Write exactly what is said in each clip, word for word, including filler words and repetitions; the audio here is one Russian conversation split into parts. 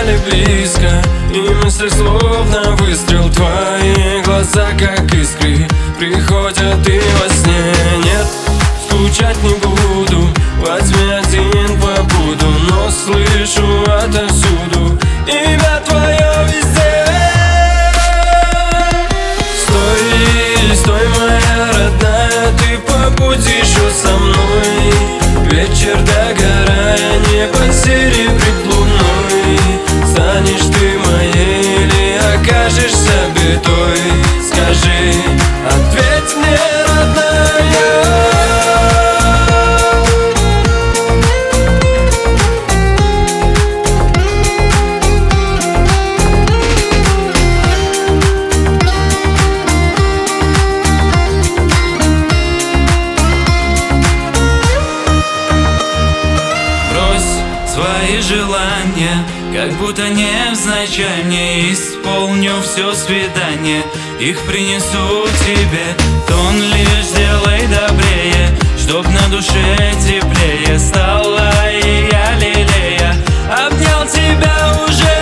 стали близко, и мысли словно выстрел. Твои глаза как искры приходят и во сне. Нет, скучать не буду, во тьме один побуду, но слышу отовсюду имя твое везде. Стой, стой, моя родная, ты побудь еще со мной. Вечер догорая, небо серебрит луной. Станешь ты моей или окажешься бедой? Скажи, ответь мне, родная. Свои желания, как будто невзначай, мне исполню все свидание. Их принесу тебе, тон лишь сделай добрее, чтоб на душе теплее стало, и я, лелея, обнял тебя уже.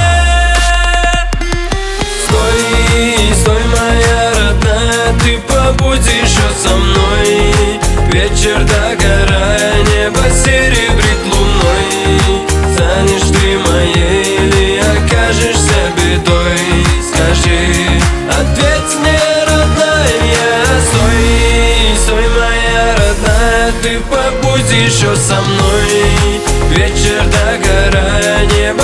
Стой, стой, моя родная, ты побудь еще со мной. Вечер догорая, небо серебрит луной. Станешь ты моей или окажешься бедой? Скажи, ответь мне, родная. Стой, стой, моя родная, ты побудь еще со мной. Вечер догорая, небо